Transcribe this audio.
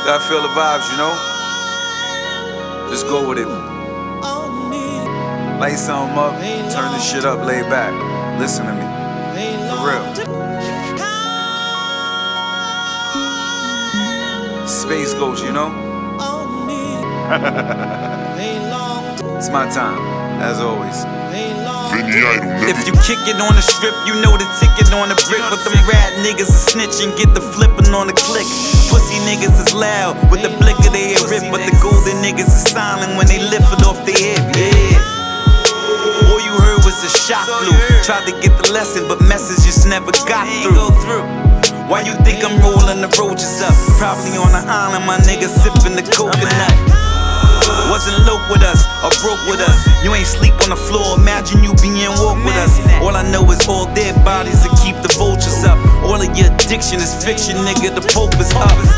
Gotta feel the vibes, you know? Just go with it. Light something up, turn this shit up, lay back. Listen to me. For real. Space Ghost, you know? It's my time, as always. If you kick it on the strip, you know the ticket on the brick. But them rat niggas is snitching, get the flippin' on the click. Pussy niggas is loud with the blick of their rip, but the golden niggas is silent when they lift it off their hip. Yeah. All you heard was a shot flew. Tried to get the lesson, but messages never got through. Why you think I'm rolling the roaches up? Probably on the island, my nigga sipping the coconut. Wasn't low with us, or broke with us. You ain't sleep on the floor, imagine you being woke with us. All I know is all dead bodies that keep the vultures up. All of your addiction is fiction, nigga, the Pope is up.